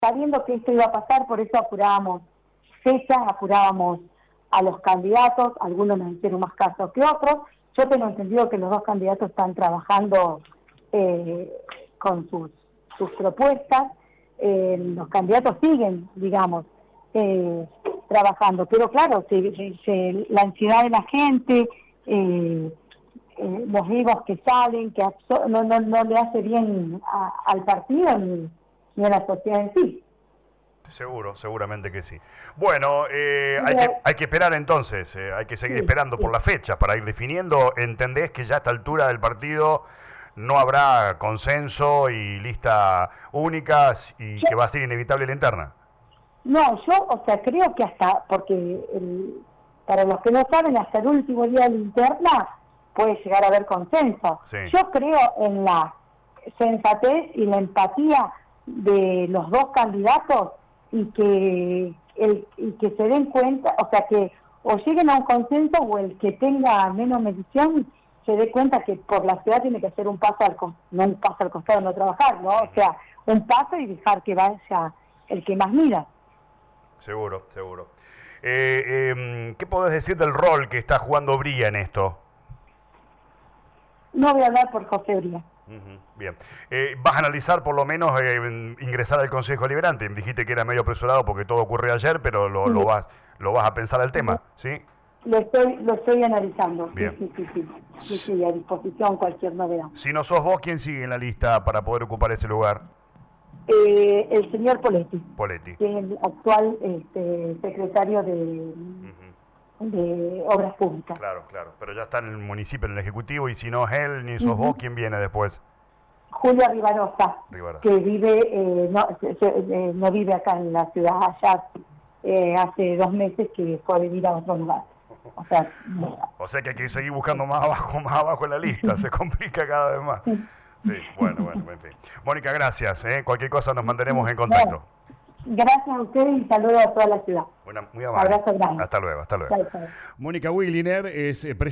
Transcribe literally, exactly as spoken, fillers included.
sabiendo que esto iba a pasar, por eso apurábamos fechas, apurábamos a los candidatos, algunos nos hicieron más caso que otros. Yo tengo entendido que los dos candidatos están trabajando eh, con sus, sus propuestas, eh, los candidatos siguen, digamos, eh, trabajando, pero claro, se, se, se, la ansiedad de la gente, eh, eh, los egos que salen, que no, no, no le hace bien a, al partido ni, ni a la sociedad en sí. Seguro, seguramente que sí. Bueno, eh, hay, que, hay que esperar entonces, eh, hay que seguir sí, esperando sí. por las fechas para ir definiendo. ¿Entendés que ya a esta altura del partido no habrá consenso y lista única y yo, que va a ser inevitable la interna? No, yo, o sea, creo que hasta, porque el, para los que no saben, hasta el último día de la interna puede llegar a haber consenso. Sí. Yo creo en la sensatez y la empatía de los dos candidatos y que el y que se den cuenta, o sea, que o lleguen a un consenso o el que tenga menos medición se dé cuenta que por la ciudad tiene que hacer un paso al costado, no un paso al costado, no trabajar, ¿no? O sea, un paso y dejar que vaya el que más mira. Seguro, seguro. Eh, eh, ¿Qué podés decir del rol que está jugando Bría en esto? No voy a hablar por José Bría. Uh-huh. Bien. Eh, ¿Vas a analizar por lo menos eh, ingresar al Consejo Deliberante? Dijiste que era medio apresurado porque todo ocurrió ayer, pero lo, sí. lo, vas, lo vas a pensar al tema, ¿sí? Lo estoy, lo estoy analizando. Bien. Sí, sí, sí, sí. Sí, sí, a disposición cualquier novedad. Si no sos vos, ¿quién sigue en la lista para poder ocupar ese lugar? Eh, el señor Poletti. Poletti. Que es el actual este, secretario de... Uh-huh. de Obras Públicas. Claro, claro, pero ya está en el municipio, en el Ejecutivo, y si no es él ni sos uh-huh. vos, ¿quién viene después? Julia Rivarosa, Rivarosa. que vive, eh, no, se, se, eh, no vive acá en la ciudad, allá eh, hace dos meses que fue a vivir a otro lugar. O sea, no. o sea que hay que seguir buscando más abajo, más abajo en la lista, se complica cada vez más. Sí, bueno, bueno, en fin. Mónica, gracias, ¿eh? Cualquier cosa nos mantenemos en contacto. Bueno. Gracias a ustedes y saludos a toda la ciudad. Bueno, muy amable. Abrazo grande. Hasta luego, hasta luego. Chau, chau. Mónica Williner es eh,